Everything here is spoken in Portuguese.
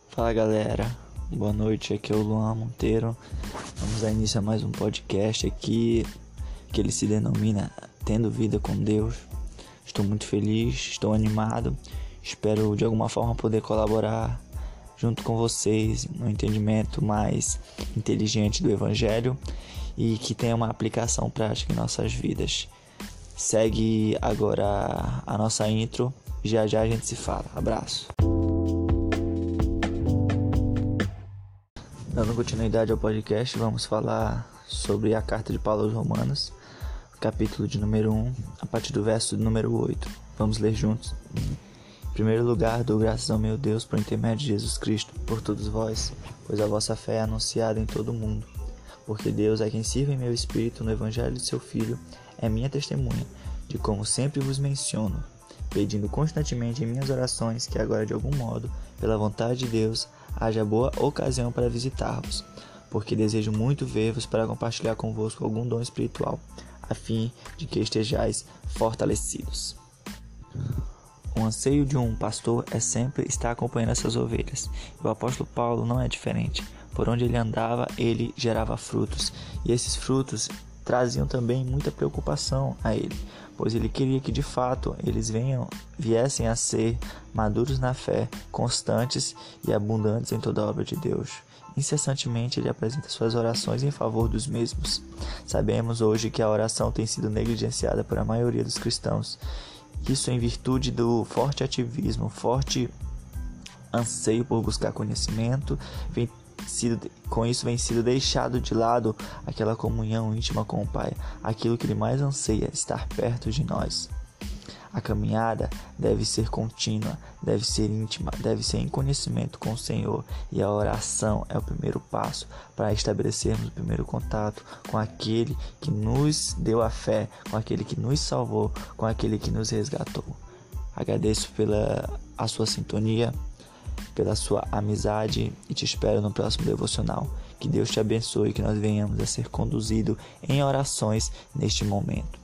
Fala galera, boa noite, aqui é o Luan Monteiro. Vamos dar início a mais um podcast aqui, que ele se denomina Tendo Vida com Deus. Estou muito feliz, estou animado, espero de alguma forma poder colaborar junto com vocês no entendimento mais inteligente do Evangelho e que tenha uma aplicação prática em nossas vidas. Segue agora a nossa intro, já a gente se fala. Abraço. Dando continuidade ao podcast, vamos falar sobre a carta de Paulo aos Romanos, capítulo de número 1, a partir do verso de número 8. Vamos ler juntos. Em primeiro lugar, dou graças ao meu Deus por intermédio de Jesus Cristo, por todos vós, pois a vossa fé é anunciada em todo o mundo. Porque Deus é quem sirva em meu espírito no evangelho de seu Filho, é minha testemunha, de como sempre vos menciono, pedindo constantemente em minhas orações que agora de algum modo, pela vontade de Deus, haja boa ocasião para visitar-vos, porque desejo muito ver-vos para compartilhar convosco algum dom espiritual, a fim de que estejais fortalecidos. O anseio de um pastor é sempre estar acompanhando essas ovelhas, e o apóstolo Paulo não é diferente. Por onde ele andava, ele gerava frutos, e esses frutos traziam também muita preocupação a ele, pois ele queria que de fato eles viessem a ser maduros na fé, constantes e abundantes em toda a obra de Deus. Incessantemente ele apresenta suas orações em favor dos mesmos. Sabemos hoje que a oração tem sido negligenciada por a maioria dos cristãos, isso em virtude do forte ativismo, forte anseio por buscar conhecimento. Com isso vem sido deixado de lado aquela comunhão íntima com o Pai, aquilo que ele mais anseia, estar perto de nós. A caminhada deve ser contínua, deve ser íntima, deve ser em conhecimento com o Senhor, e a oração é o primeiro passo para estabelecermos o primeiro contato com aquele que nos deu a fé, com aquele que nos salvou, com aquele que nos resgatou. Agradeço pela a sua sintonia, pela sua amizade e te espero no próximo devocional. Que Deus te abençoe e que nós venhamos a ser conduzidos em orações neste momento.